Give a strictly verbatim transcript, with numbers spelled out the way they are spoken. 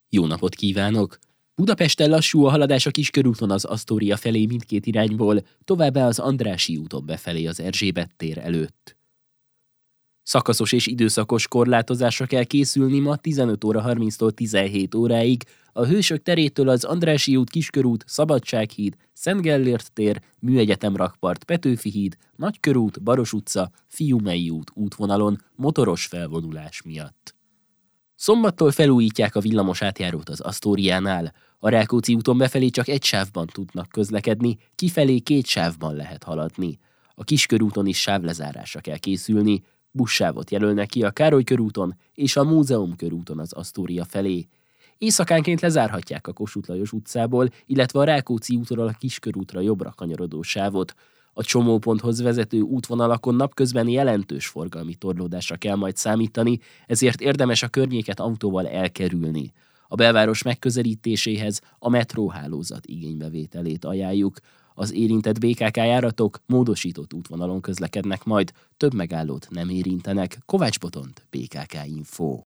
Jó napot kívánok! Budapesten lassú a haladás a Kiskörúton az Asztória felé mindkét irányból, továbbá az Andrássy úton befelé az Erzsébet tér előtt. Szakaszos és időszakos korlátozásra kell készülni ma tizenöt óra harminctól tizenhét óráig, a Hősök terétől az Andrássy út, Kiskörút, Szabadsághíd, Szent Gellért tér, Műegyetem rakpart, Petőfi híd, Nagykörút, Baros utca, Fiumei út útvonalon motoros felvonulás miatt. Szombattól felújítják a villamos átjárót az Asztóriánál. A Rákóczi úton befelé csak egy sávban tudnak közlekedni, kifelé két sávban lehet haladni. A Kiskörúton is sávlezárásra kell készülni, buszsávot jelölnek ki a Károly körúton és a Múzeum körúton az Asztória felé. Éjszakánként lezárhatják a Kossuth Lajos utcából, illetve a Rákóczi útról a Kiskörútra jobbra kanyarodó sávot. A csomóponthoz vezető útvonalakon napközben jelentős forgalmi torlódásra kell majd számítani, ezért érdemes a környéket autóval elkerülni. A belváros megközelítéséhez a metróhálózat igénybevételét ajánljuk. Az érintett bé ká ká járatok módosított útvonalon közlekednek majd, több megállót nem érintenek. Kovács Botont, bé ká ká Info.